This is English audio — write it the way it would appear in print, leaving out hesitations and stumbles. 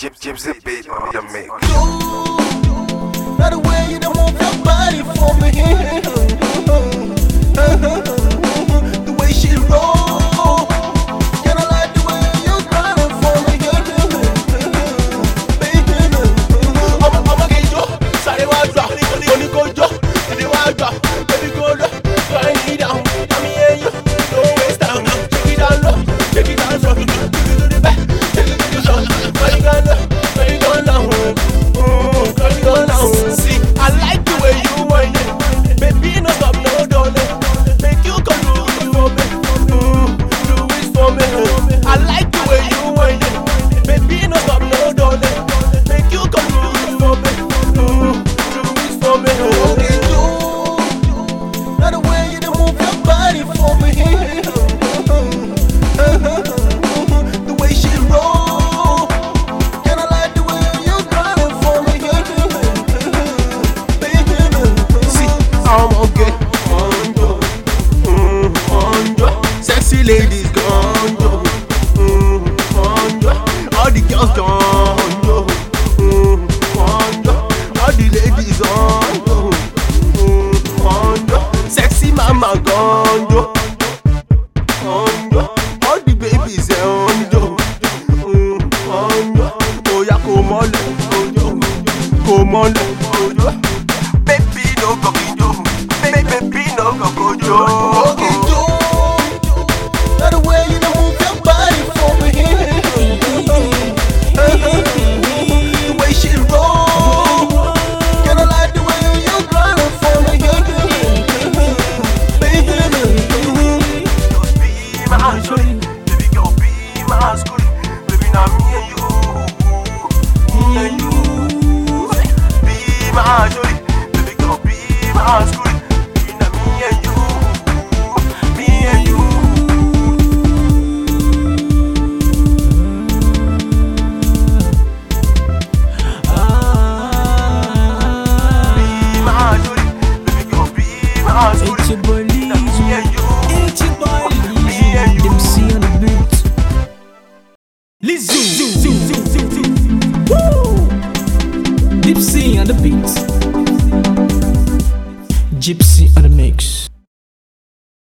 Gypsy beat on the mix. Not the way you don't move your body for me. The way she roll, and I like the way you grinding for me. Baby, I'ma get you. Sorry, what's up? Only go jo, the wild drop, baby go low, grind it down. I'm here, you don't waste time. Take it down low, take it down slow. Take it to the back, take it to the front. Where you gonna, where you going down? Where you going down? See, I like the way you whine it, baby. No stop, no darling. Make you come do it for me, do it for me. I like the way you whine it, baby. No stop, no darling. Make you come do it for me, do it for me. Okay, do not the way you don't move your body for me. The way she roll, and I like the way you grinding for me. Baby, see, I'm okay. Sexy ladies gone, all the girls gone, all the ladies on, sexy mama gone, all the babies on, oh yeah, come on, baby no go go, baby no go go. Okay, not the way you don't move your body for me. The way she roll, and I like the way you grinding for me. Baby, just be my shorty, baby girl be my scooty, baby now me and you, be my shorty, baby girl be my scooty, baby now me and you. It's your boy Lizzo. It's your boy Lizzo. Dipsy on the beat. Lizzo. Woo. Dipsy on the beat. Gypsy on the mix.